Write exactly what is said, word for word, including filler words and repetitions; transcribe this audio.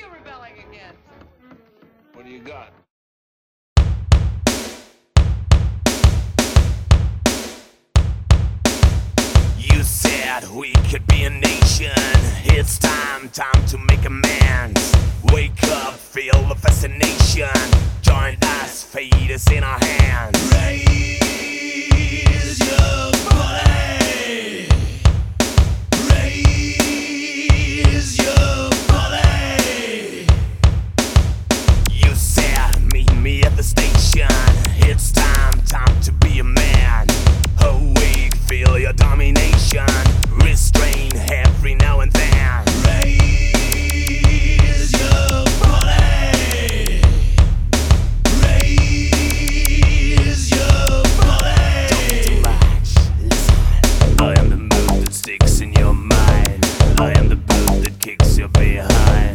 you rebelling against? What do you got? You said we could be a nation. It's time, time to make amends. Wake up, feel the fascination. Join us, fate is in our hands.